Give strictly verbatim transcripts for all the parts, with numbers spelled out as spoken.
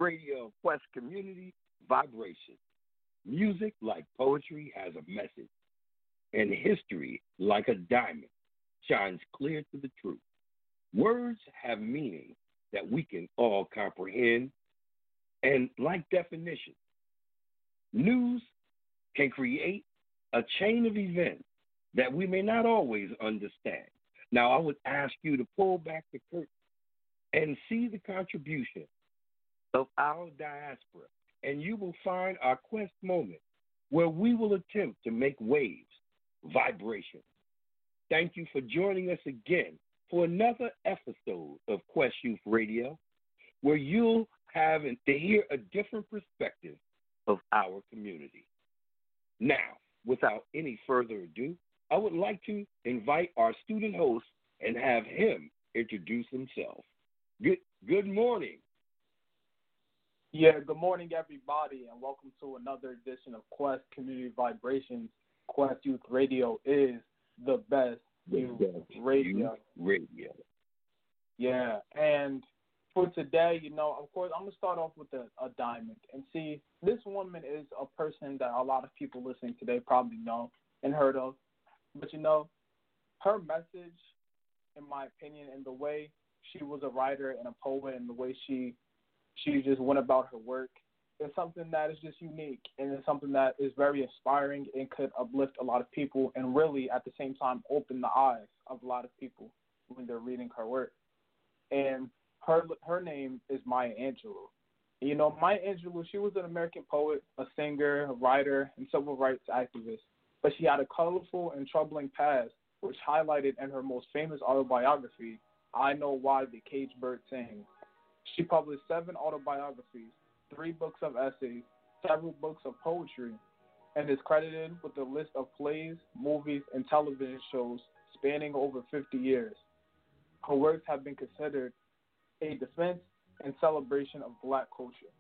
Radio Quest Community Vibration. Music, like poetry, has a message, and history, like a diamond, shines clear to the truth. Words have meaning that we can all comprehend, and like definition, news can create a chain of events that we may not always understand. Now, I would ask you to pull back the curtain and see the contribution of our diaspora, and you will find our quest moment where we will attempt to make waves, vibrations. Thank you for joining us again for another episode of Quest Youth Radio, where you'll have to hear a different perspective of our community. Now, without any further ado, I would like to invite our student host and have him introduce himself. Good, good morning. Yeah, good morning, everybody, and welcome to another edition of Quest Community Vibrations. Quest Youth Radio is the best youth radio. radio. Yeah, and for today, you know, of course, I'm going to start off with a, a diamond. And see, this woman is a person that a lot of people listening today probably know and heard of. But, you know, her message, in my opinion, and the way she was a writer and a poet and the way she she just went about her work is something that is just unique, and it's something that is very inspiring and could uplift a lot of people and really, at the same time, open the eyes of a lot of people when they're reading her work. And her her name is Maya Angelou. You know, Maya Angelou, she was an American poet, a singer, a writer, and civil rights activist. But she had a colorful and troubling past, which highlighted in her most famous autobiography, I Know Why the Caged Bird Sings. She published seven autobiographies, three books of essays, several books of poetry, and is credited with a list of plays, movies, and television shows spanning over fifty years. Her works have been considered a defense and celebration of Black culture.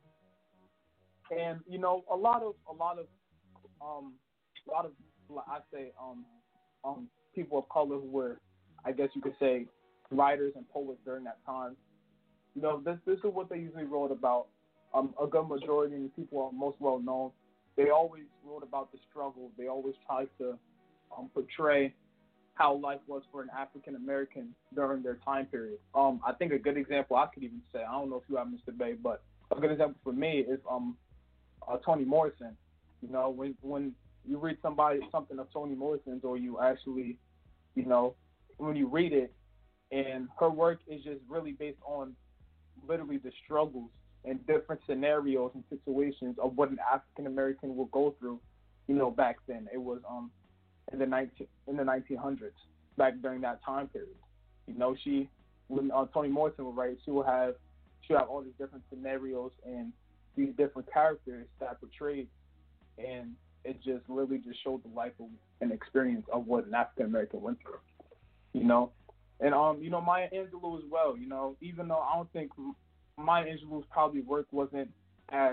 And you know, a lot of a lot of um a lot of I say um um people of color who were, I guess you could say, writers and poets during that time. You know, this this is what they usually wrote about. Um, a good majority of the people are most well known. They always wrote about the struggle. They always tried to um, portray how life was for an African American during their time period. Um, I think a good example I could even say, I don't know if you have, Mister Bay, but a good example for me is um, uh, Toni Morrison. You know, when when you read somebody something of Toni Morrison's, or you actually, you know, when you read it, and her work is just really based on literally the struggles and different scenarios and situations of what an African American will go through. You know, back then it was um in the nineteen in the nineteen hundreds, back during that time period. You know, she when uh, Toni Morrison would write, she would have she would have all these different scenarios and these different characters that portrayed, and it just really just showed the life of and experience of what an African American went through. You know, and um you know Maya Angelou as well. You know, even though I don't think Maya Angelou's probably work wasn't as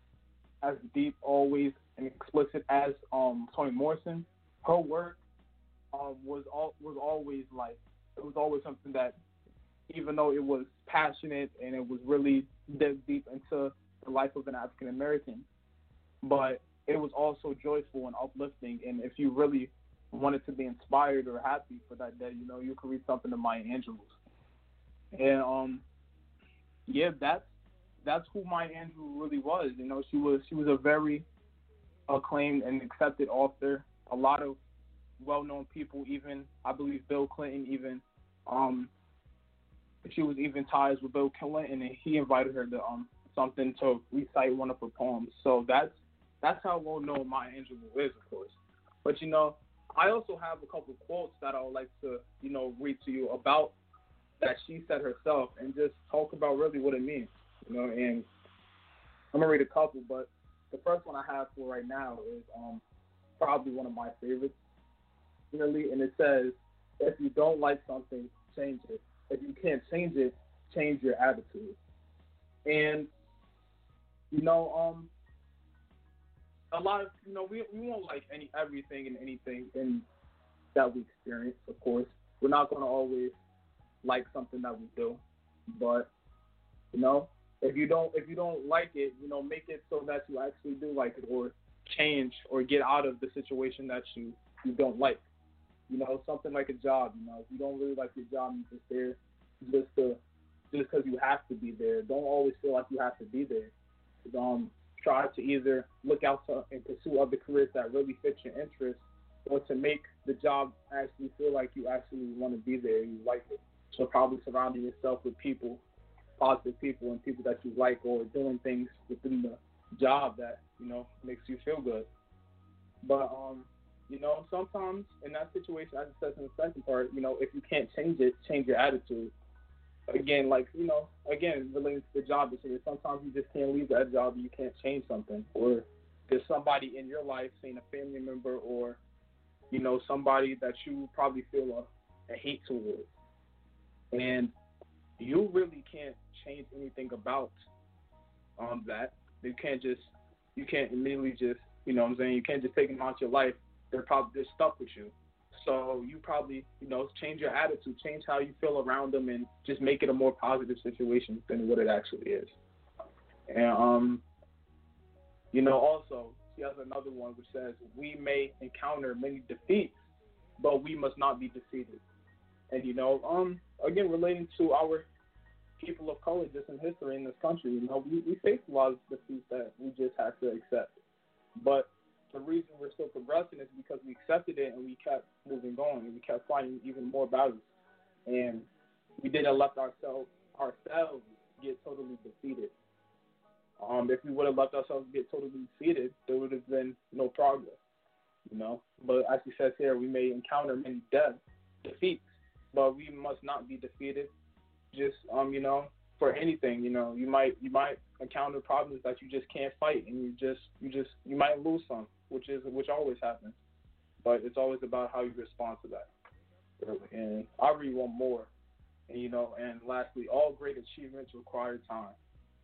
as deep always and explicit as um Toni Morrison, her work um was all was always like it was always something that, even though it was passionate and it was really deep deep into the life of an African American, but it was also joyful and uplifting. And if you really wanted to be inspired or happy for that day, you know, you could read something of Maya Angelou's. And um yeah, that's that's who Maya Angelou really was. You know, she was she was a very acclaimed and accepted author. A lot of well-known people, even I believe Bill Clinton, even um, she was even ties with Bill Clinton, and he invited her to um something to recite one of her poems. So that's that's how well-known Maya Angelou is, of course. But you know, I also have a couple quotes that I would like to you know read to you about that she said herself, and just talk about really what it means. You know, and I'm gonna read a couple, but the first one I have for right now is um, probably one of my favorites, really, and it says, if you don't like something, change it. If you can't change it, change your attitude. And, you know, um, a lot of, you know, we, we won't like any everything and anything in, that we experience, of course. We're not going to always like something that we do, but, you know, If you don't if you don't like it, you know, make it so that you actually do like it, or change or get out of the situation that you, you don't like. You know, something like a job. You know, if you don't really like your job, you're just there just to just because you have to be there. Don't always feel like you have to be there. Um, try to either look out to, and pursue other careers that really fit your interests, or to make the job actually feel like you actually want to be there and you like it. So probably surrounding yourself with people, positive people, and people that you like, or doing things within the job that, you know, makes you feel good. But um, you know, sometimes in that situation, as it says in the second part, you know, if you can't change it, change your attitude. Again, like, you know, again, relating to the job decision, sometimes you just can't leave that job and you can't change something. Or there's somebody in your life, saying a family member, or, you know, somebody that you probably feel a, a hate towards. And you really can't change anything about um, that. You can't just, you can't immediately just, you know what I'm saying, you can't just take them out your life. They're probably, they're stuck with you. So you probably, you know, change your attitude, change how you feel around them, and just make it a more positive situation than what it actually is. And, um, you know, also, she has another one which says, we may encounter many defeats, but we must not be defeated. And, you know, um, again, relating to our people of color just in history in this country, you know, we, we face a lot of defeats that we just have to accept. But the reason we're still progressing is because we accepted it and we kept moving on and we kept fighting even more battles. And we didn't let ourselves ourselves get totally defeated. Um, if we would have let ourselves get totally defeated, there would have been no progress, you know. But as he says here, we may encounter many deaths, defeats, but we must not be defeated. Just um, you know, for anything, you know, you might you might encounter problems that you just can't fight, and you just you just you might lose some, which is which always happens. But it's always about how you respond to that. And I'll read one more. And you know, and lastly, all great achievements require time.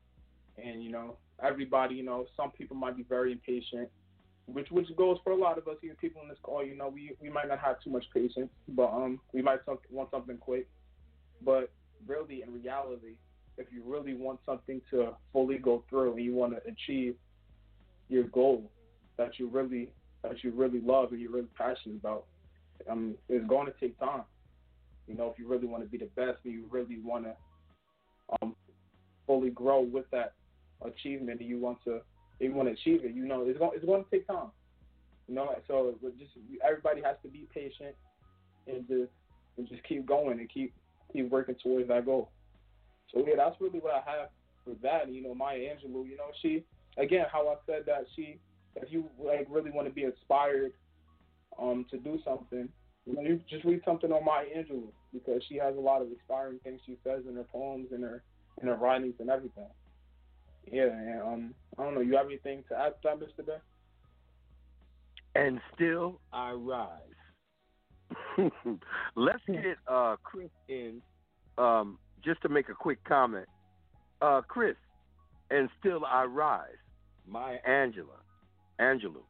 And you know, everybody, you know, some people might be very impatient, which which goes for a lot of us, even people in this call. You know, we we might not have too much patience, but um, we might some, want something quick. But really, in reality, if you really want something to fully go through and you want to achieve your goal that you really that you really love and you're really passionate about, um, it's going to take time. You know, if you really want to be the best and you really want to um, fully grow with that achievement and you want to you want to achieve it, you know, it's going it's going to take time. You know, so just everybody has to be patient and just and just keep going and keep keep working towards that goal. So yeah, that's really what I have for that. You know, Maya Angelou, you know, she again how I said that she if you like really want to be inspired um to do something, you know, you just read something on Maya Angelou because she has a lot of inspiring things she says in her poems and her in her writings and everything. Yeah, and um I don't know, you have anything to add to that, Mister Bear? And still I rise. Let's get uh, Chris in um, just to make a quick comment. Uh, Chris, and still I rise. Maya Angela, Angelou.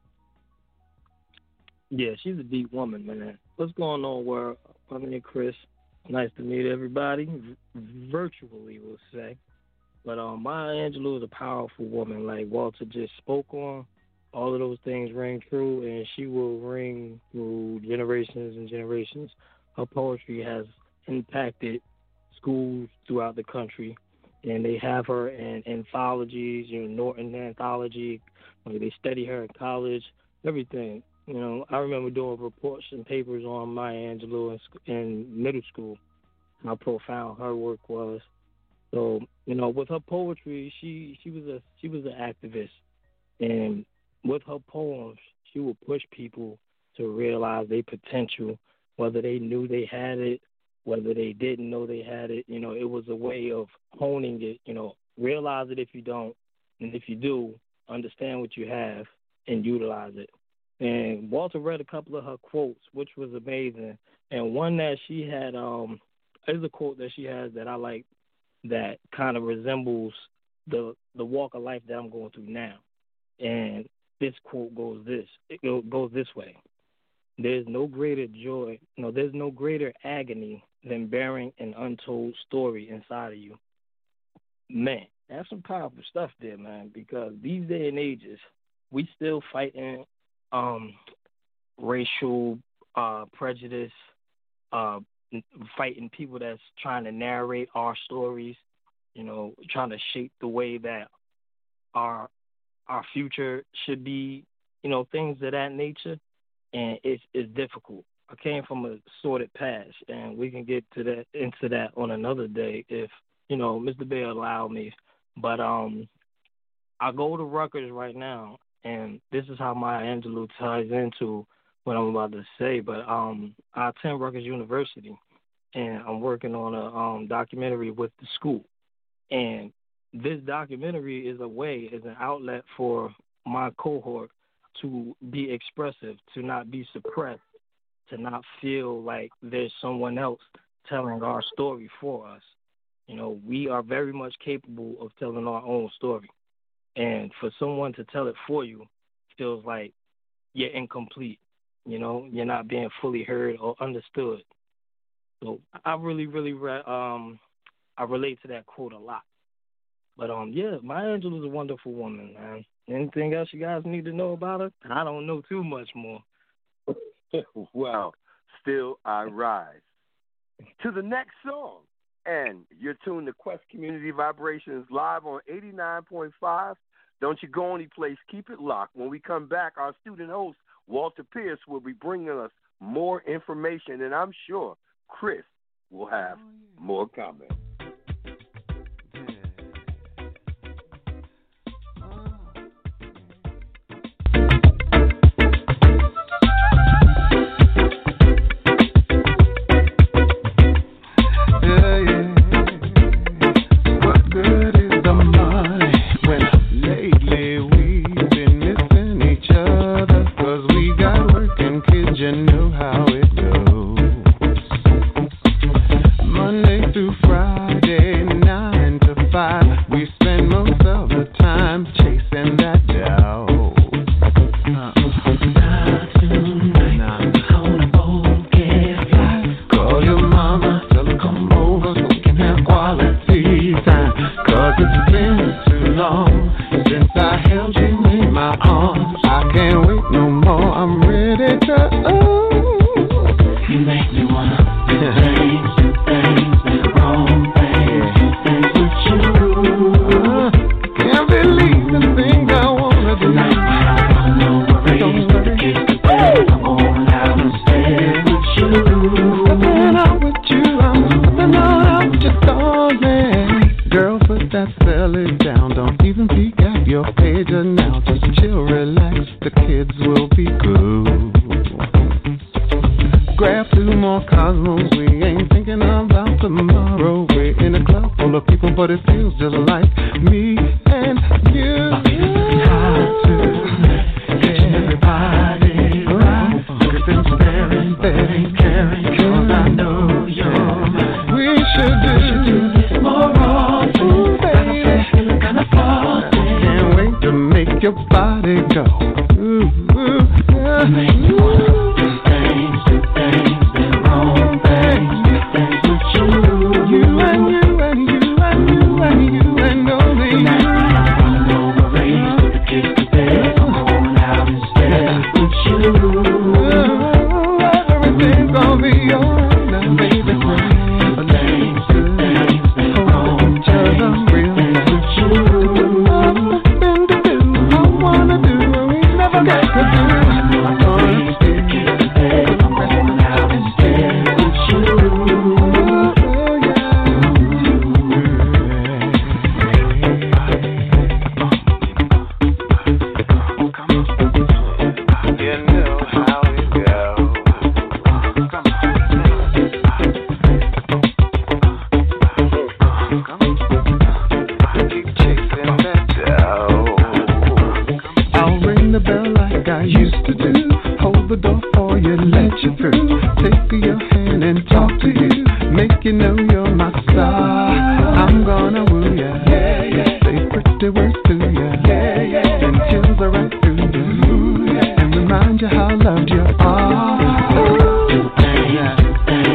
Yeah, she's a deep woman, man. What's going on, world? My name is Chris. Nice to meet everybody, v- virtually, we'll say. But um, Maya Angelou is a powerful woman, like Walter just spoke on. All of those things ring true, and she will ring through generations and generations. Her poetry has impacted schools throughout the country, and they have her in anthologies, you know, Norton Anthology. Like they study her in college, everything. You know, I remember doing reports and papers on Maya Angelou in, sc- in middle school, how profound her work was. So, you know, with her poetry, she she was a she was an activist, and with her poems, she would push people to realize their potential, whether they knew they had it, whether they didn't know they had it. You know, it was a way of honing it. You know, realize it if you don't, and if you do, understand what you have and utilize it. And Walter read a couple of her quotes, which was amazing. And one that she had um is a quote that she has that I like that kind of resembles the the walk of life that I'm going through now. And this quote goes this it go, goes this way. There's no greater joy, no, there's no greater agony than bearing an untold story inside of you. Man, That's some powerful stuff there, man, because these day and ages, we still fighting um, racial uh, prejudice, uh, fighting people that's trying to narrate our stories, you know, trying to shape the way that our our future should be, you know, things of that nature, and it's it's difficult. I came from a sordid past, and we can get to that into that on another day if, you know, Mister Bay allow me. But um, I go to Rutgers right now, and this is how Maya Angelou ties into what I'm about to say. But um, I attend Rutgers University, and I'm working on a um, documentary with the school. And this documentary is a way, is an outlet for my cohort to be expressive, to not be suppressed, to not feel like there's someone else telling our story for us. You know, we are very much capable of telling our own story. And for someone to tell it for you feels like you're incomplete. You know, you're not being fully heard or understood. So I really, really, re- um, I relate to that quote a lot. But, um, yeah, Maya Angelou is a wonderful woman, man. Anything else you guys need to know about her? I don't know too much more. Well, still I rise. To the next song. And you're tuned to Quest Community Vibrations live on eighty-nine point five. Don't you go any place. Keep it locked. When we come back, our student host, Walter Pierce, will be bringing us more information, and I'm sure Chris will have more comments.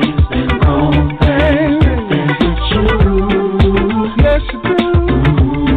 Yes, you do.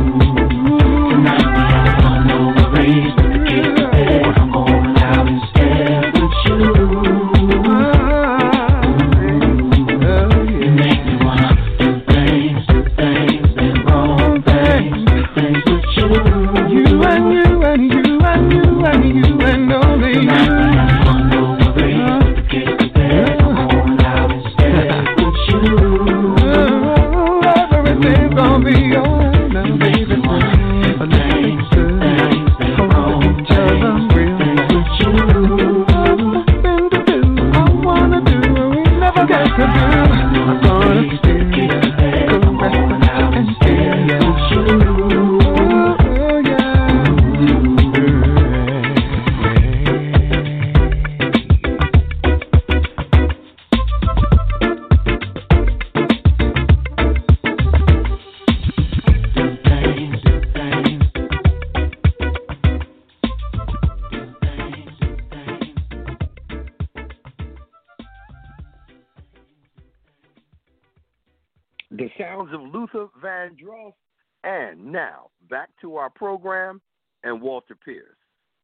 The sounds of Luther Vandross. And now, back to our program and Walter Pierce.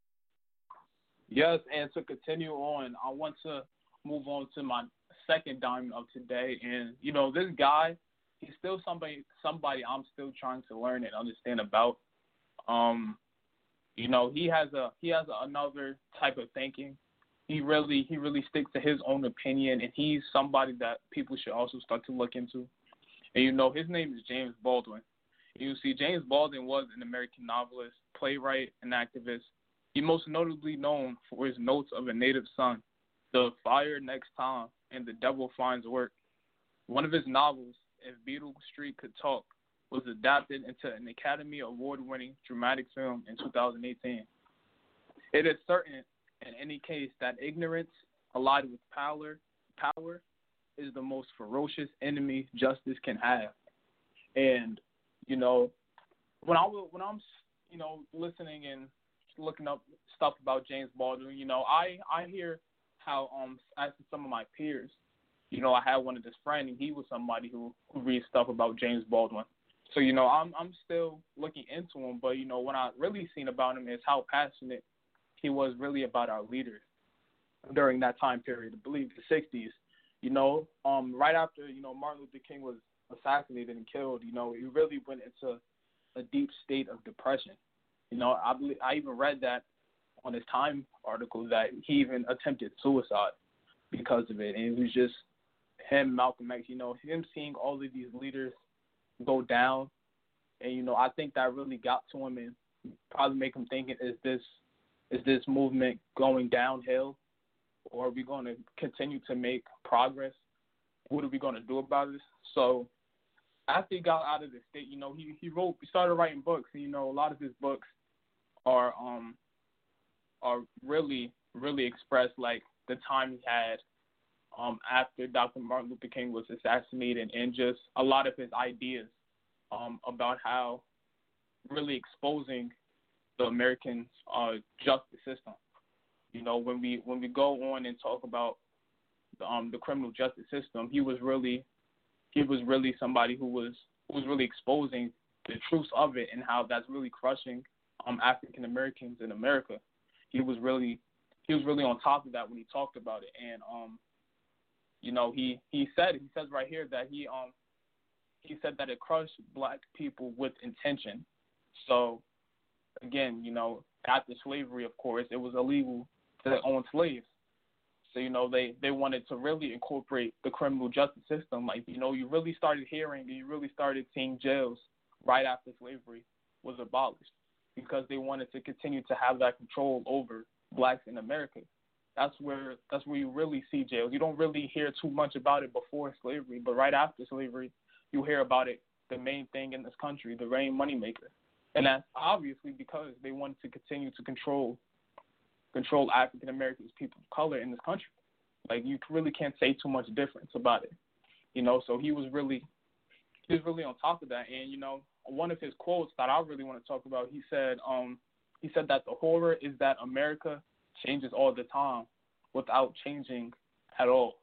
Yes, and to continue on, I want to move on to my second diamond of today. And, you know, this guy, he's still somebody somebody I'm still trying to learn and understand about. Um, you know, he has a he has a, another type of thinking. He really he really sticks to his own opinion, and he's somebody that people should also start to look into. And, you know, his name is James Baldwin. You see, James Baldwin was an American novelist, playwright, and activist. He's most notably known for his Notes of a Native Son, The Fire Next Time, and The Devil Finds Work. One of his novels, If Beale Street Could Talk, was adapted into an Academy Award-winning dramatic film in two thousand eighteen. It is certain, in any case, that ignorance, allied with power, power, is the most ferocious enemy justice can have. And, you know, when I when I'm, you know, listening and looking up stuff about James Baldwin, you know, I, I hear how um as some of my peers, you know, I had one of this friend and he was somebody who, who reads stuff about James Baldwin. So, you know, I'm I'm still looking into him, but, you know, what I really seen about him is how passionate he was really about our leaders during that time period, I believe the sixties. You know, um, right after, you know, Martin Luther King was assassinated and killed, you know, he really went into a deep state of depression. You know, I believe, I even read that on his Time article that he even attempted suicide because of it. And it was just him, Malcolm X, you know, him seeing all of these leaders go down. And, you know, I think that really got to him and probably make him thinking, is this, is this movement going downhill? Or are we going to continue to make progress? What are we going to do about this? So after he got out of the state, you know, he, he wrote, he started writing books. And, you know, a lot of his books are um are really, really express like the time he had um after Doctor Martin Luther King was assassinated, and just a lot of his ideas um about how really exposing the American uh, justice system. You know, when we when we go on and talk about the, um, the criminal justice system, he was really he was really somebody who was who was really exposing the truths of it and how that's really crushing um, African Americans in America. He was really he was really on top of that when he talked about it, and um, you know, he he said he says right here that he um he said that it crushed black people with intention. So again, you know, after slavery, of course, it was illegal to own slaves. So, you know, they, they wanted to really incorporate the criminal justice system. Like, you know, you really started hearing and you really started seeing jails right after slavery was abolished because they wanted to continue to have that control over blacks in America. That's where that's where you really see jails. You don't really hear too much about it before slavery, but right after slavery, you hear about it, the main thing in this country, the main moneymaker. And that's obviously because they wanted to continue to control control African Americans, people of color in this country. Like, you really can't say too much difference about it, you know. So he was really he was really on top of that. And, you know, one of his quotes that I really want to talk about, he said um he said that the horror is that America changes all the time without changing at all.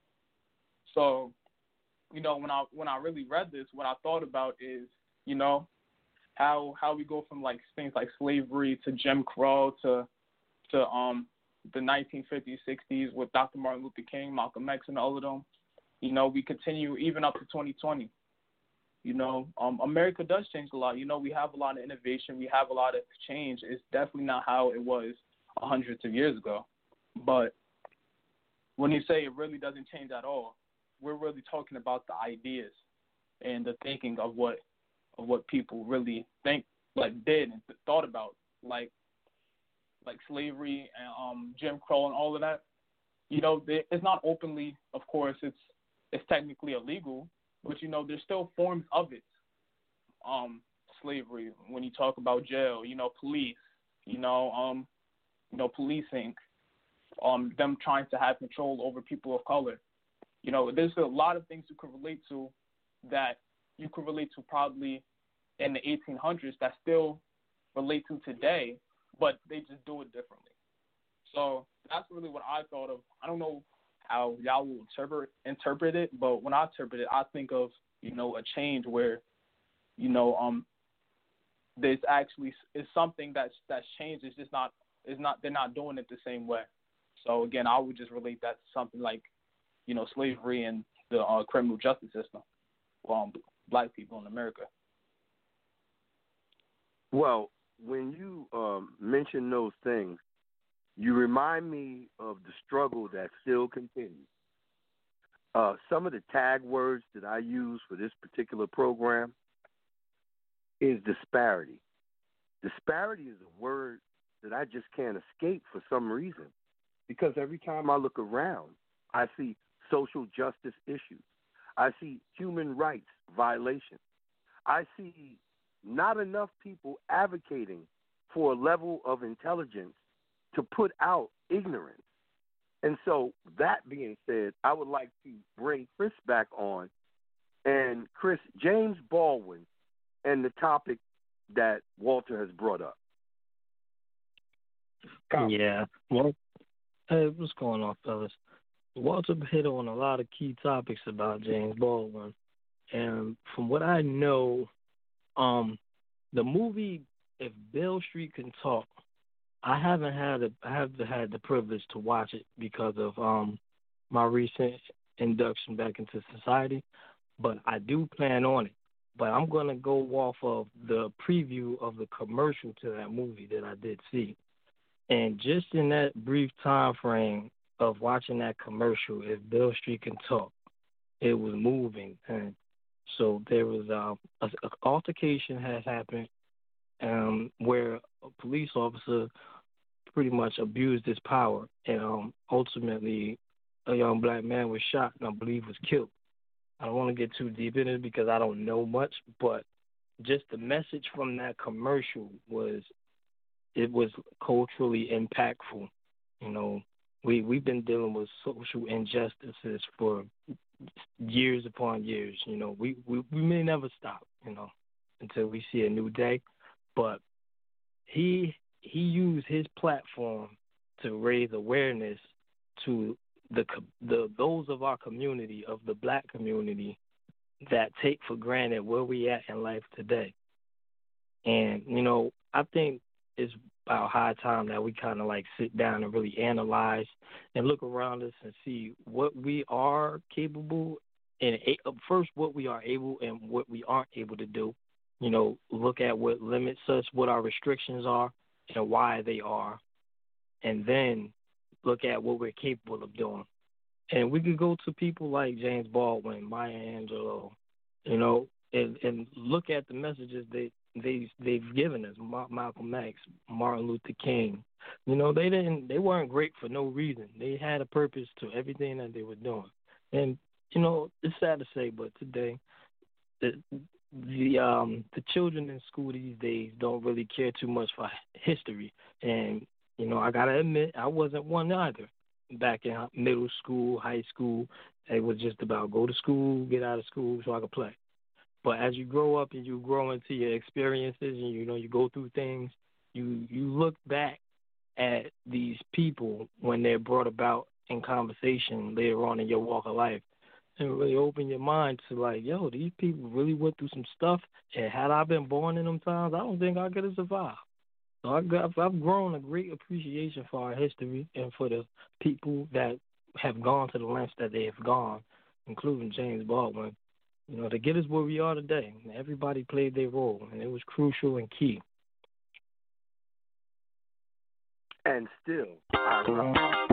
So, you know, when I when I really read this, what I thought about is, you know, how how we go from like things like slavery to Jim Crow to to um the nineteen fifties, sixties with Doctor Martin Luther King, Malcolm X, and all of them. You know, we continue even up to twenty twenty. You know, um, America does change a lot. You know, we have a lot of innovation. We have a lot of change. It's definitely not how it was hundreds of years ago. But when you say it really doesn't change at all, we're really talking about the ideas and the thinking of what of what people really think, like, did and th- thought about, like like slavery and um, Jim Crow and all of that. You know, they, it's not openly, of course, it's it's technically illegal, but, you know, there's still forms of it. Um, slavery, when you talk about jail, you know, police, you know, um, you know, policing, um, them trying to have control over people of color. You know, there's a lot of things you can relate to that you could relate to probably in the eighteen hundreds that still relate to today, but they just do it differently. So that's really what I thought of. I don't know how y'all will interpret, interpret it, but when I interpret it, I think of you know, a change where, you know, um, there's actually is something that's that's changed. It's just not it's not they're not doing it the same way. So again, I would just relate that to something like, you know, slavery and the uh, criminal justice system for um, black people in America. Well, when you um, mention those things, you remind me of the struggle that still continues. Uh, some of the tag words that I use for this particular program is disparity. Disparity is a word that I just can't escape for some reason, because every time I look around, I see social justice issues. I see human rights violations. I see not enough people advocating for a level of intelligence to put out ignorance. And so, that being said, I would like to bring Chris back on. And Chris, James Baldwin and the topic that Walter has brought up. Come. Yeah. Well, hey, what's going on, fellas? Walter hit on a lot of key topics about James Baldwin. And from what I know, um, the movie If Beale Street Can Talk, I haven't had a, I haven't had the privilege to watch it because of um my recent induction back into society, but I do plan on it. But I'm going to go off of the preview of the commercial to that movie that I did see. And just in that brief time frame of watching that commercial, If Beale Street Can Talk, it was moving. And so there was uh, a, a altercation had happened um, where a police officer pretty much abused his power, and um, ultimately a young black man was shot and I believe was killed. I don't want to get too deep in it because I don't know much, but just the message from that commercial was, it was culturally impactful. You know, we, we've been dealing with social injustices for years upon years. You know, we, we, we may never stop, you know, until we see a new day. But he he used his platform to raise awareness to the the those of our community, of the black community, that take for granted where we at in life today. And, you know, I think it's about high time that we kind of like sit down and really analyze and look around us and see what we are capable and first what we are able and what we aren't able to do. You know, look at what limits us, what our restrictions are, and why they are, and then look at what we're capable of doing. And we could go to people like James Baldwin, Maya Angelou, you know, and, and look at the messages they, they, they've given us, Malcolm X, Martin Luther King. You know, they didn't, they weren't great for no reason. They had a purpose to everything that they were doing. And, you know, it's sad to say, but today, the, the um the children in school these days don't really care too much for history. And, you know, I got to admit, I wasn't one either. Back in middle school, high school, it was just about go to school, get out of school so I could play. But as you grow up and you grow into your experiences and, you know, you go through things, you, you look back at these people when they're brought about in conversation later on in your walk of life, and really open your mind to like, yo, these people really went through some stuff, and had I been born in them times, I don't think I could have survived. So I got, I've grown a great appreciation for our history and for the people that have gone to the lengths that they have gone, including James Baldwin, you know, to get us where we are today. Everybody played their role, and it was crucial and key. And still, I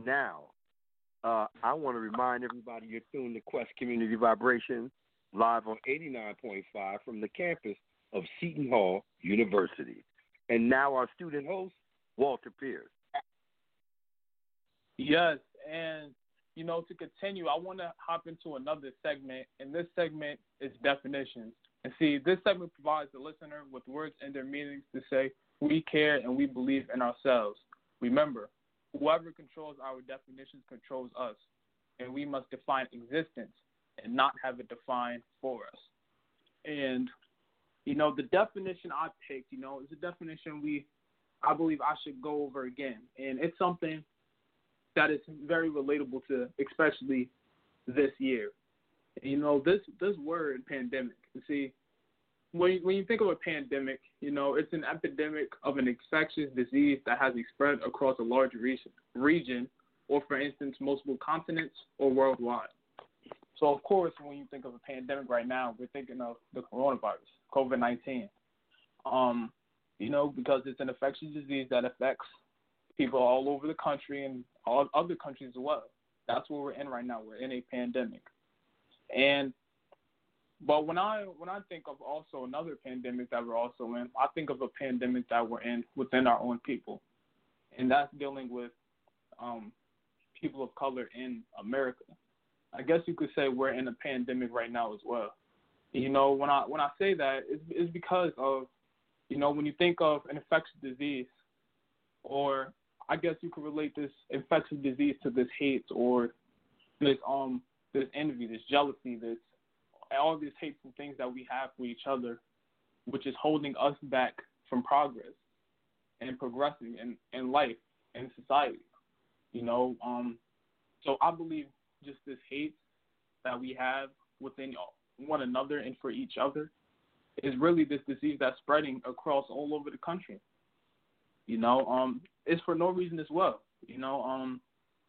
now, uh, I want to remind everybody you're tuned to Quest Community Vibrations live on eighty-nine point five from the campus of Seton Hall University. And now our student host, Walter Pierce. Yes, and, you know, to continue, I want to hop into another segment, and this segment is definitions. And see, this segment provides the listener with words and their meanings to say, we care and we believe in ourselves. Remember, whoever controls our definitions controls us, and we must define existence and not have it defined for us. And, you know, the definition I picked, you know, is a definition we, I believe I should go over again. And it's something that is very relatable to especially this year. You know, this this word, pandemic, you see, when you, when you think of a pandemic, you know, it's an epidemic of an infectious disease that has spread across a large region, region or, for instance, multiple continents or worldwide. So, of course, when you think of a pandemic right now, we're thinking of the coronavirus, COVID nineteen. Um, you know, because it's an infectious disease that affects people all over the country and all other countries as well. That's what we're in right now. We're in a pandemic. And but when I when I think of also another pandemic that we're also in, I think of a pandemic that we're in within our own people, and that's dealing with um, people of color in America. I guess you could say we're in a pandemic right now as well. You know, when I when I say that, it's, it's because of, you know, when you think of an infectious disease, or I guess you could relate this infectious disease to this hate or this um this envy, this jealousy, this all these hateful things that we have for each other, which is holding us back from progress and progressing in, in life and society. You know, um, so I believe just this hate that we have within one another and for each other is really this disease that's spreading across all over the country. You know, um, it's for no reason as well. You know, um,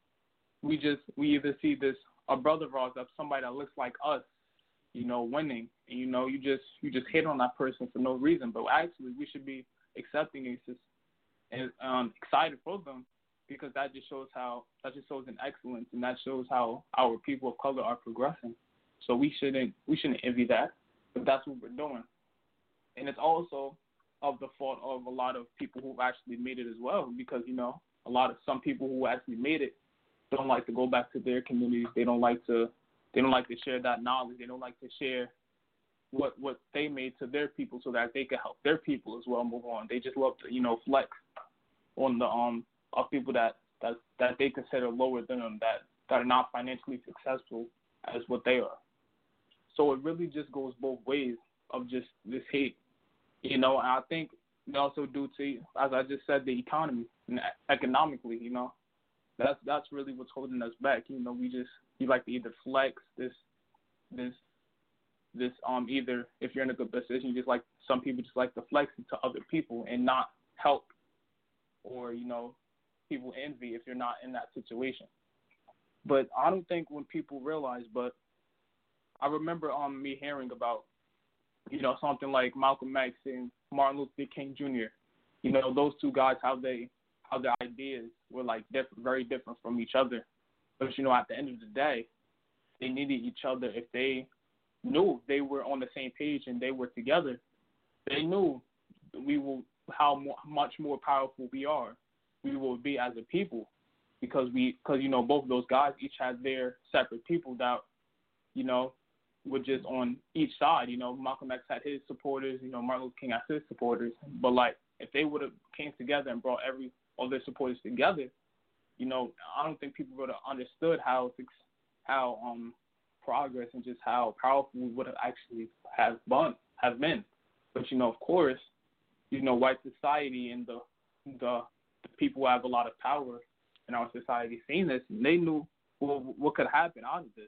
we just we either see this a brother of ours, that's somebody that looks like us, you know, winning, and you know, you just you just hate on that person for no reason. But actually, we should be accepting it and um, excited for them, because that just shows how that just shows an excellence, and that shows how our people of color are progressing. So we shouldn't we shouldn't envy that, but that's what we're doing, and it's also of the fault of a lot of people who've actually made it as well, because, you know, a lot of some people who actually made it don't like to go back to their communities. They don't like to they don't like to share that knowledge. They don't like to share what what they made to their people so that they can help their people as well move on. They just love to, you know, flex on the um of people that, that that they consider lower than them, that, that are not financially successful as what they are. So it really just goes both ways of just this hate. You know, and I think it also due to, as I just said, the economy and economically, you know, that's that's really what's holding us back. You know, we just we like to either flex this this this um either if you're in a good position, you just like some people just like to flex it to other people and not help, or, you know, people envy if you're not in that situation. But I don't think when people realize, but I remember um me hearing about, you know, something like Malcolm X and Martin Luther King Junior You know, those two guys, how they, how their ideas were like different, very different from each other. But, you know, at the end of the day, they needed each other. If they knew they were on the same page and they were together, they knew we will how mo- much more powerful we are, we will be as a people, because we, because you know, both of those guys each had their separate people that, you know, were just on each side. You know, Malcolm X had his supporters, you know, Martin Luther King had his supporters. But, like, if they would have came together and brought every all their supporters together, you know, I don't think people would have understood how how um progress and just how powerful we would have actually have been have been. But, you know, of course, you know, white society and the the, the people who have a lot of power in our society seen this, and they knew what, what could happen out of this.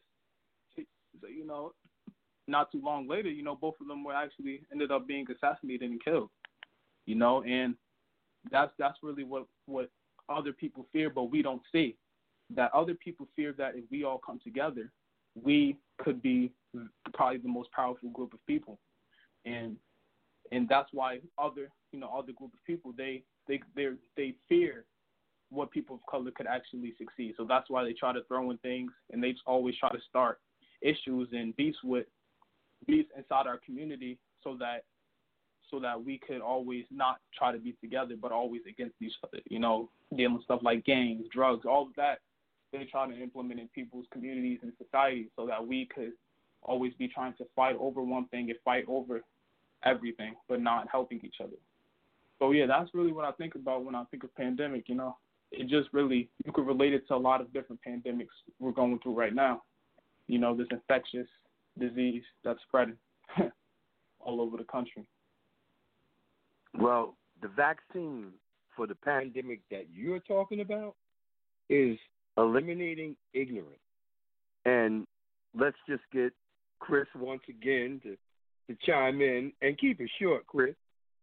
So, you know, not too long later, you know, both of them were actually ended up being assassinated and killed, you know, and that's that's really what, what other people fear, but we don't see. That other people fear that if we all come together, we could be probably the most powerful group of people. And and that's why other, you know, other group of people, they they they they fear what people of color could actually succeed. So that's why they try to throw in things, and they always try to start issues and beefs with beefs inside our community, so that so that we could always not try to be together, but always against each other. You know, dealing with stuff like gangs, drugs, all of that. They try to implement in people's communities and society, so that we could always be trying to fight over one thing and fight over everything, but not helping each other. So, yeah, that's really what I think about when I think of pandemic, you know. It just really, you could relate it to a lot of different pandemics we're going through right now. You know, this infectious disease that's spreading all over the country. Well, the vaccine for the pandemic that you're talking about is eliminating ignorance. And let's just get Chris once again to, to chime in and keep it short, Chris.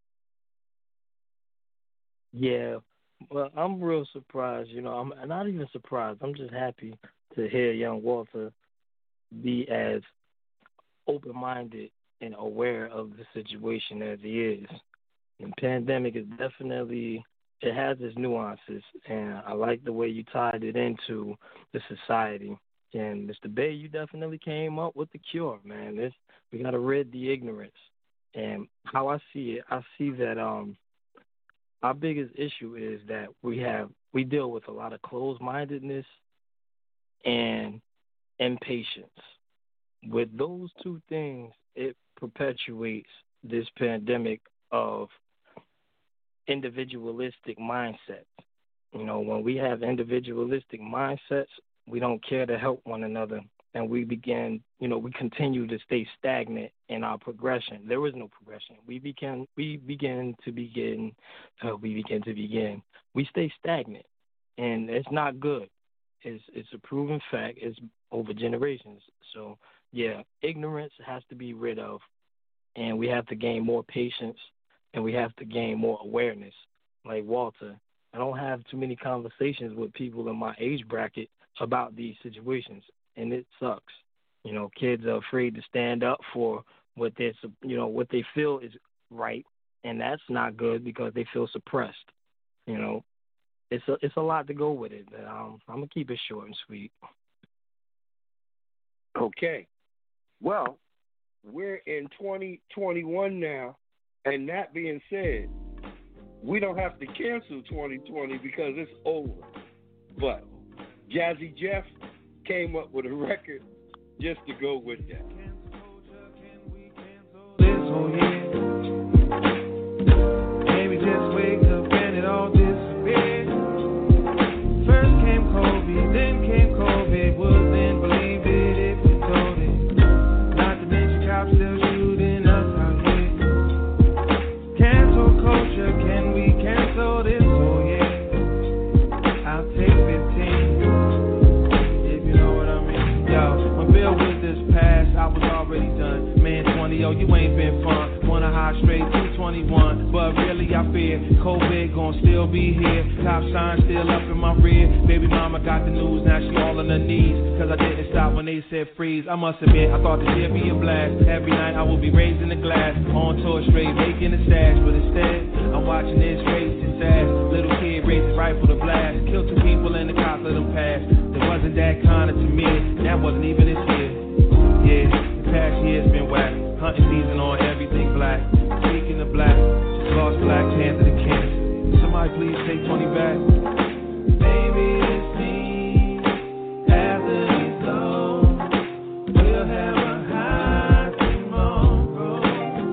Yeah, well, I'm real surprised. You know, I'm not even surprised. I'm just happy to hear young Walter be as open-minded and aware of the situation as he is. The pandemic is definitely, it has its nuances, and I like the way you tied it into the society. And Mister Bay, you definitely came up with the cure, man. This, we got to rid the ignorance. And how I see it, I see that um, our biggest issue is that we have we deal with a lot of closed-mindedness and impatience. With those two things, it perpetuates this pandemic of individualistic mindsets. You know, when we have individualistic mindsets, we don't care to help one another, and we begin, you know, we continue to stay stagnant in our progression. There is no progression. We begin, we begin to begin, uh, we begin to begin. We stay stagnant, and it's not good. It's it's a proven fact. It's over generations. So yeah, ignorance has to be rid of, and we have to gain more patience, and we have to gain more awareness. Like Walter, I don't have too many conversations with people in my age bracket about these situations, and it sucks. You know, kids are afraid to stand up for what they, you know, what they feel is right, and that's not good because they feel suppressed. You know, it's a it's a lot to go with it. Um, I'm gonna keep it short and sweet. Okay. Well, we're in twenty twenty-one now, and that being said, we don't have to cancel twenty twenty because it's over. But Jazzy Jeff came up with a record just to go with that. Oh, yeah. Maybe just wake up and it all disappeared. First came COVID, then came COVID. Wouldn't believe it if you told it. Not to mention cops still shooting us out here. Cancel culture, can we cancel this? Oh yeah, I'll take fifteen. If you know what I mean. Yo, when Bill with this pass, I was already done. Man, twenty, yo, you ain't been fun. Wanna high straight to twenty-one, but really I fear COVID gon' still be here. Top sign still up in my rear. Baby mama got the news, now she all on her knees. Cause I didn't stop when they said freeze. I must admit, I thought this year be a blast. Every night I will be raising the glass. On tour straight, making a stash. But instead, I'm watching this race just ass. Little kid raising rifle to blast. Killed two people and the cops let them pass. It wasn't that kinda to me. That wasn't even this year. Yeah, the past year's been whack. Hunting season on everything black. Speaking of black, just lost Black Panther to cancer. Somebody please take twenty back. Maybe it seems after it's long, we'll have a high tomorrow.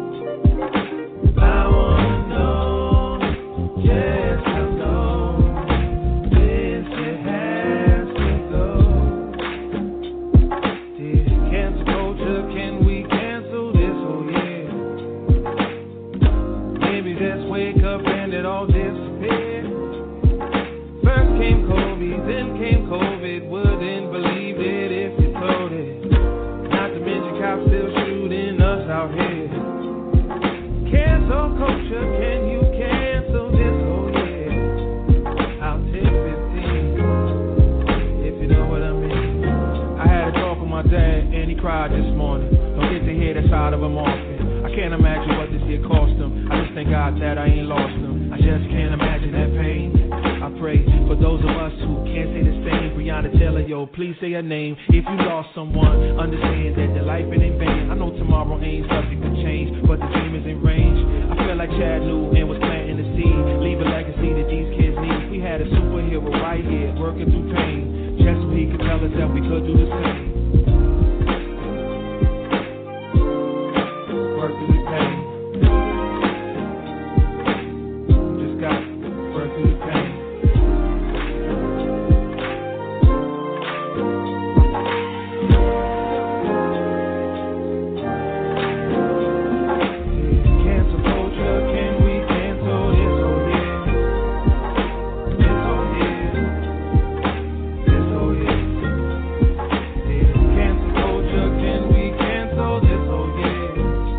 I wanna know just how long this shit has to go. This cancel culture, can we cancel this? Oh yeah. Maybe just wake up and it all disappeared. First came COVID, then came COVID. Wouldn't believe it if you told it. Not to mention cops still shooting us out here. Cancel culture, can you cancel this? Oh yeah, I'll take fifteen, if you know what I mean. I had a talk with my dad and he cried this morning. Don't get to hear that side of him often. I can't imagine what this year cost him. I just thank God that I ain't lost him. I just can't imagine that pain. I pray For those of us who can't say the same, Breonna Taylor, yo, please say her name. If you lost someone, understand that their life ain't in vain. I know tomorrow ain't subject to change, but the dream is in range. I feel like Chad knew and was planting the seed. Leave a legacy that these kids need. We had a superhero right here, working through pain, just so he could tell us that we could do the same. Work through the pain. Just got to work through the pain. Cancel culture, can we cancel this? Oh yeah. This oh yeah. This oh yeah. Yeah. Cancel culture, can we cancel this? Oh yeah.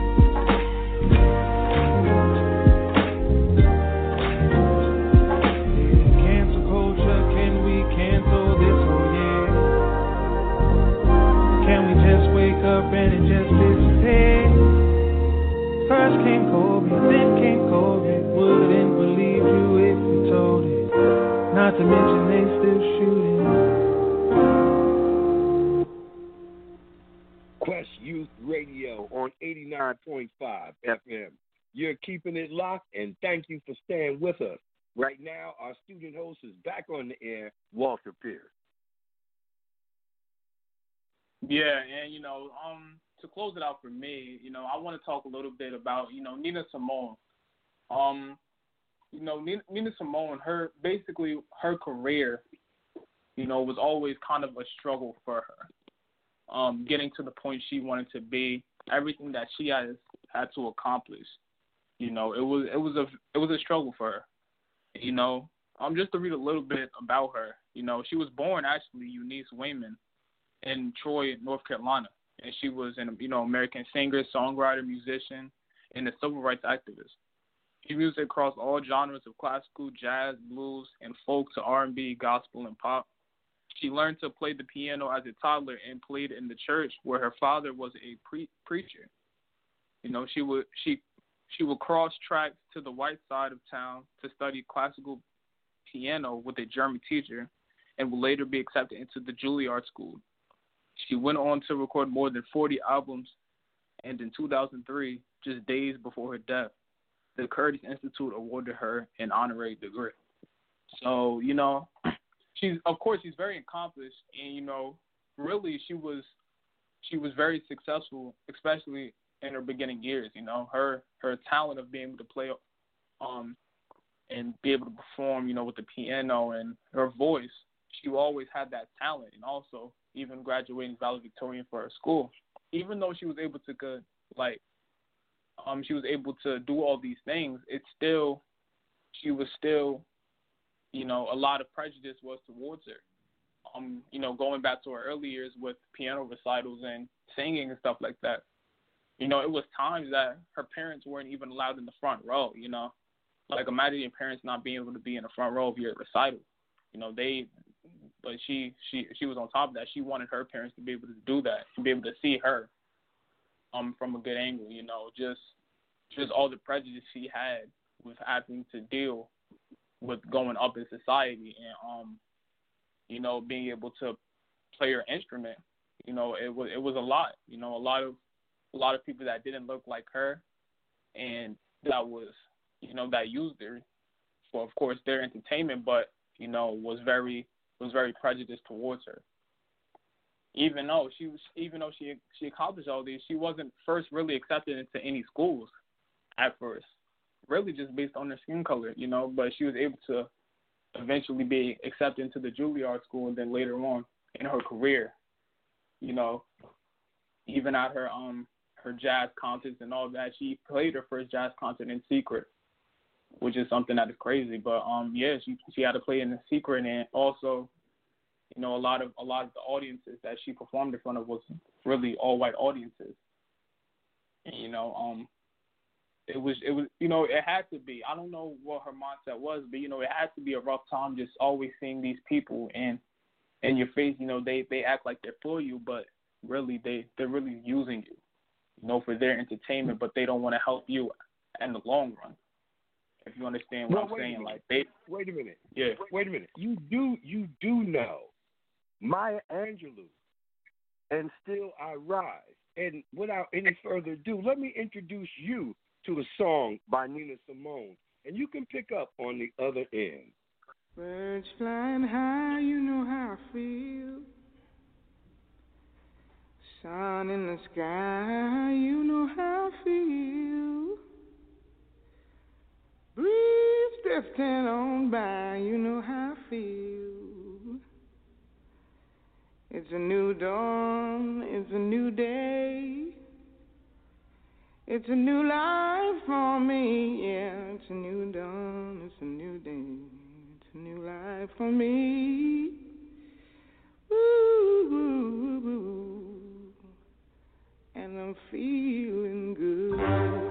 Yeah. Cancel culture, can we cancel this? Oh yeah. Can we just wake up and it just disappear? First came Kobe, then came Kobe. Wouldn't believe you if you told it. Not to mention they still shooting. Quest Youth Radio on eighty-nine point five F M. You're keeping it locked, and thank you for staying with us. Right now, our student host is back on the air, Walter Pierce. Yeah, and you know, um, to close it out for me, you know, I want to talk a little bit about, you know, Nina Simone. Um, you know, Nina, Nina Simone, her basically her career, you know, was always kind of a struggle for her. Um, getting to the point she wanted to be, everything that she has had to accomplish, you know, it was it was a it was a struggle for her. You know, um, just to read a little bit about her, you know, she was born actually Eunice Wayman in Troy, North Carolina, and she was an you know American singer, songwriter, musician, and a civil rights activist. She music across all genres of classical, jazz, blues, and folk to R and B, gospel, and pop. She learned to play the piano as a toddler and played in the church where her father was a pre- preacher. You know, she would she she would cross tracks to the white side of town to study classical piano with a German teacher, and would later be accepted into the Juilliard School. She went on to record more than forty albums, and in two thousand three, just days before her death, the Curtis Institute awarded her an honorary degree. So, you know, she's of course she's very accomplished, and you know, really she was she was very successful, especially in her beginning years. You know, her her talent of being able to play, um, and be able to perform, you know, with the piano and her voice. She always had that talent, and also even graduating valedictorian for her school. Even though she was able to good, like, um, she was able to do all these things, it's still, she was still, you know, a lot of prejudice was towards her. Um, you know, going back to her early years with piano recitals and singing and stuff like that. You know, it was times that her parents weren't even allowed in the front row, you know. Like, imagine your parents not being able to be in the front row of your recital. You know, they, but she, she, she was on top of that. She wanted her parents to be able to do that, to be able to see her um, from a good angle, you know, just, just all the prejudice she had with having to deal with going up in society and, um, you know, being able to play her instrument. You know, it was, it was a lot, you know, a lot of, a lot of people that didn't look like her and that was, you know, that used her for, of course, their entertainment, but, you know, was very, was very prejudiced towards her. Even though she was, even though she she accomplished all these, she wasn't first really accepted into any schools at first, really just based on her skin color, you know. But she was able to eventually be accepted into the Juilliard School, and then later on in her career, you know, even at her um her jazz concerts and all that, she played her first jazz concert in secret, which is something that is crazy. But um yeah, she she had to play in secret, and also, you know, a lot of a lot of the audiences that she performed in front of was really all white audiences. And, you know, um it was it was you know, it had to be. I don't know what her mindset was, but you know, it had to be a rough time just always seeing these people and in your face, you know, they, they act like they're for you, but really they, they're really using you, you know, for their entertainment, but they don't want to help you in the long run. If you understand what well, I'm saying, a like they. Wait a minute. Yeah. Wait a minute. You do you do know Maya Angelou and Still I Rise. And without any further ado, let me introduce you to a song by Nina Simone, and you can pick up on the other end. Birds flying high, you know how I feel. Sun in the sky, you know how I feel. Breeze drifting on by, you know how I feel. It's a new dawn, it's a new day. It's a new life for me, yeah. It's a new dawn, it's a new day. It's a new life for me. Ooh, ooh, ooh. And I'm feeling good.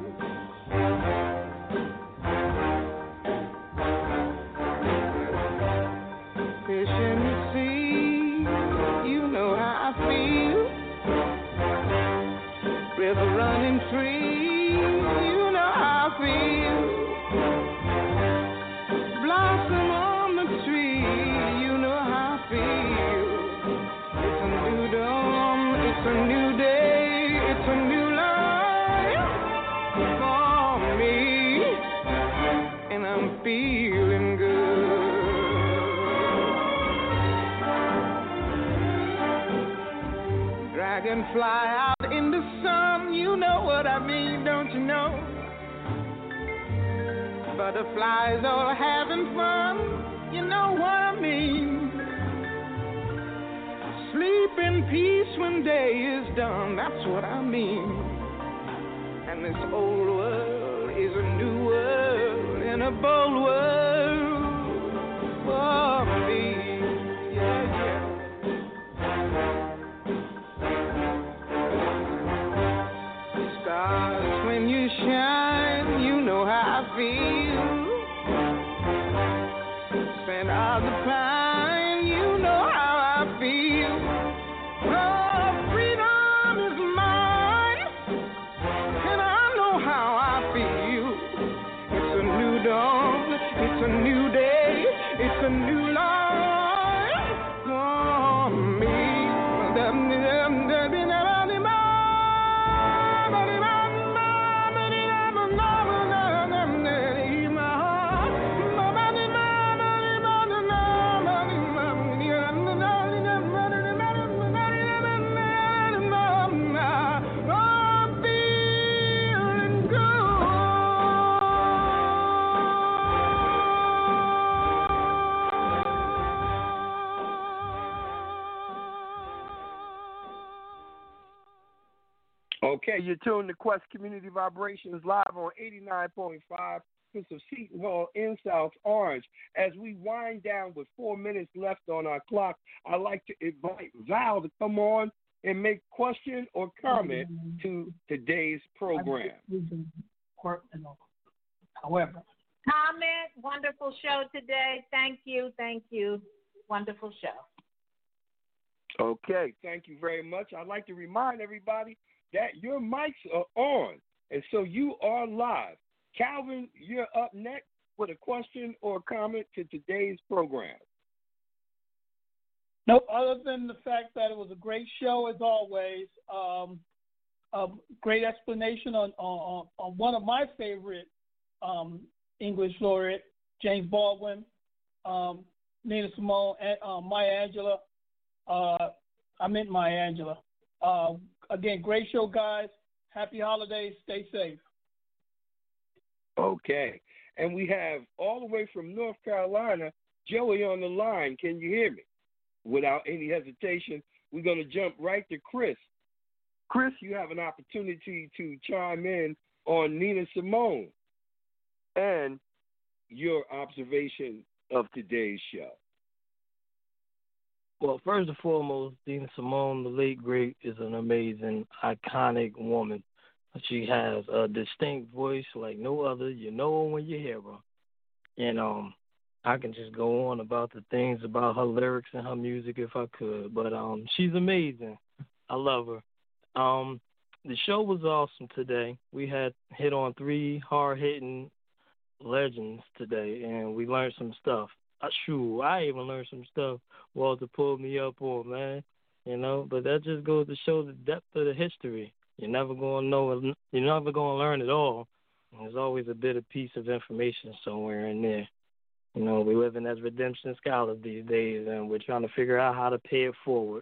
Fish in the sea, you know how I feel. River running free. Fly out in the sun, you know what I mean, don't you know? Butterflies all having fun, you know what I mean. Sleep in peace when day is done, that's what I mean. And this old world is a new world and a bold world for me. Yeah, yeah. When you shine, you know how I feel. Scent of the pine, you know how I feel. Oh, freedom is mine, and I know how I feel. It's a new dawn, it's a new day, it's a new life for me. Okay, you're tuned to Quest Community Vibrations live on eighty-nine point five of Seton Hall in South Orange. As we wind down with four minutes left on our clock, I'd like to invite Val to come on and make question or comment to today's program. However, comment, wonderful show today. Thank you, thank you. Wonderful show. Okay, thank you very much. I'd like to remind everybody that your mics are on, and so you are live. Calvin, you're up next with a question or comment to today's program. Nope, other than the fact that it was a great show as always. Um, a great explanation on, on, on one of my favorite um, English laureate, James Baldwin, um, Nina Simone, and uh, Maya Angelou. Uh, I meant Maya Angelou. Uh, again, great show, guys. Happy holidays. Stay safe. Okay. And we have all the way from North Carolina, Joey on the line. Can you hear me? Without any hesitation, we're going to jump right to Chris. Chris, you have an opportunity to chime in on Nina Simone and your observation of today's show. Well, first and foremost, Nina Simone, the late great, is an amazing, iconic woman. She has a distinct voice like no other. You know her when you hear her. And um, I can just go on about the things about her lyrics and her music if I could. But um, she's amazing. I love her. Um, the show was awesome today. We had hit on three hard-hitting legends today, and we learned some stuff. Uh, shoot, I even learned some stuff Walter pulled me up on, man. You know, but that just goes to show the depth of the history. You're never going to know, you're never going to learn it all. There's always a bit of piece of information somewhere in there. You know, we're living as redemption scholars these days, and we're trying to figure out how to pay it forward.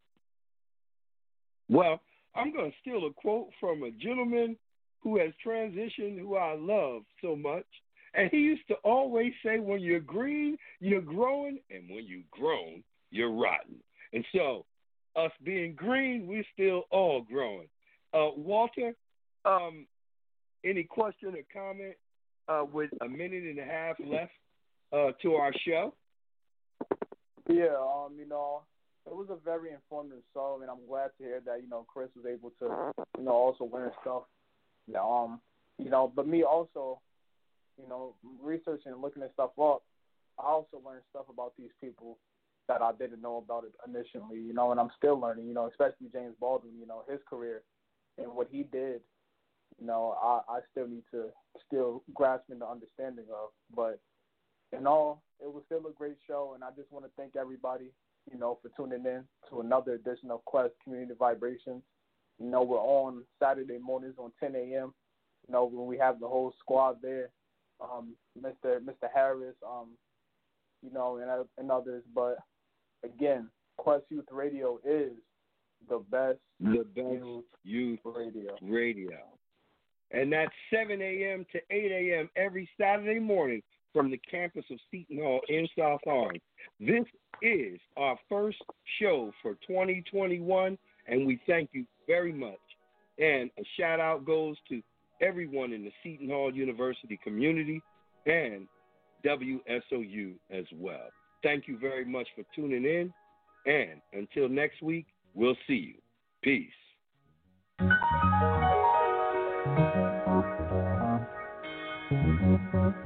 Well, I'm going to steal a quote from a gentleman who has transitioned, who I love so much. And he used to always say, when you're green, you're growing, and when you're grown, you're rotten. And so, us being green, we're still all growing. Uh, Walter, um, any question or comment uh, with a minute and a half left uh, to our show? Yeah, um, you know, it was a very informative show, and I'm glad to hear that, you know, Chris was able to, you know, also learn stuff. You know, um, you know, but me also, you know, researching and looking at stuff up, I also learned stuff about these people that I didn't know about it initially, you know, and I'm still learning, you know, especially James Baldwin, you know, his career and what he did, you know, I, I still need to still grasp the understanding of. But in all, it was still a great show, and I just want to thank everybody, you know, for tuning in to another edition of Quest Community Vibrations. You know, we're on Saturday mornings on ten a.m., you know, when we have the whole squad there, um, Mister Mister Harris, um, you know, and, and others. But, again, Quest Youth Radio is the best, the best youth, youth radio. radio. And that's seven a.m. to eight a.m. every Saturday morning from the campus of Seton Hall in South Orange. This is our first show for twenty twenty-one, and we thank you very much. And a shout-out goes to everyone in the Seton Hall University community and W S O U as well. Thank you very much for tuning in, and until next week, we'll see you. Peace.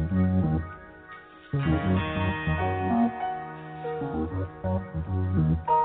Thank you.